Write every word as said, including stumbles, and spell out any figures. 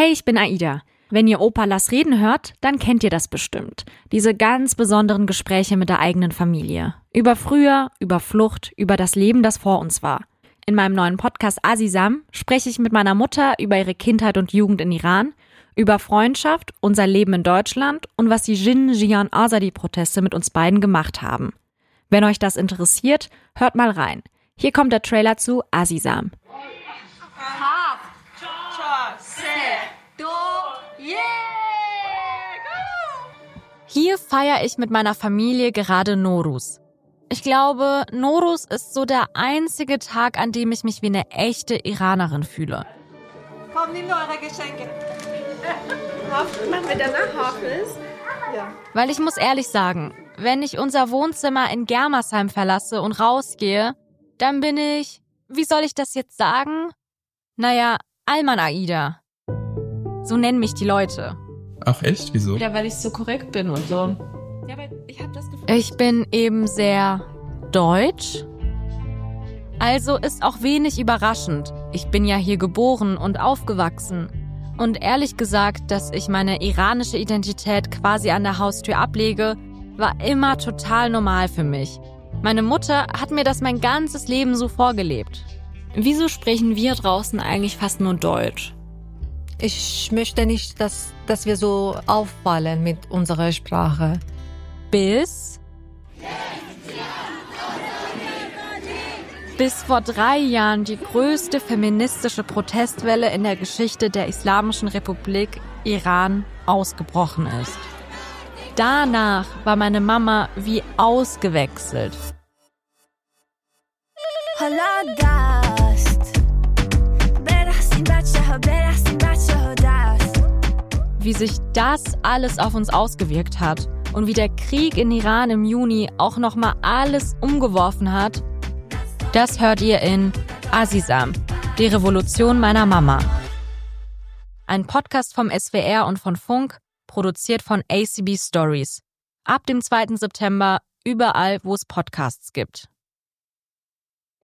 Hey, ich bin Aida. Wenn ihr Opa Lass reden hört, dann kennt ihr das bestimmt. Diese ganz besonderen Gespräche mit der eigenen Familie. Über früher, über Flucht, über das Leben, das vor uns war. In meinem neuen Podcast Azizam spreche ich mit meiner Mutter über ihre Kindheit und Jugend in Iran, über Freundschaft, unser Leben in Deutschland und was die Jin-Jiyan-Azadi-Proteste mit uns beiden gemacht haben. Wenn euch das interessiert, hört mal rein. Hier kommt der Trailer zu Azizam. Hier feiere ich mit meiner Familie gerade Nowruz. Ich glaube, Nowruz ist so der einzige Tag, an dem ich mich wie eine echte Iranerin fühle. Komm, nimm nur eure Geschenke. Machen wir danach Hafiz? Ja. Weil ich muss ehrlich sagen, wenn ich unser Wohnzimmer in Germersheim verlasse und rausgehe, dann bin ich, wie soll ich das jetzt sagen? Naja, Alman Aida. So nennen mich die Leute. Ach echt? Wieso? Ja, weil ich so korrekt bin und so. Ja, aber ich hab das Gefühl... Ich bin eben sehr deutsch. Also ist auch wenig überraschend. Ich bin ja hier geboren und aufgewachsen. Und ehrlich gesagt, dass ich meine iranische Identität quasi an der Haustür ablege, war immer total normal für mich. Meine Mutter hat mir das mein ganzes Leben so vorgelebt. Wieso sprechen wir draußen eigentlich fast nur Deutsch? Ich möchte nicht, dass, dass wir so auffallen mit unserer Sprache. Bis... Bis vor drei Jahren die größte feministische Protestwelle in der Geschichte der Islamischen Republik Iran ausgebrochen ist. Danach war meine Mama wie ausgewechselt. Wie sich das alles auf uns ausgewirkt hat und wie der Krieg in Iran im Juni auch nochmal alles umgeworfen hat, das hört ihr in Azizam, die Revolution meiner Mama. Ein Podcast vom S W R und von Funk, produziert von A C B Stories. Ab dem zweiten September überall, wo es Podcasts gibt.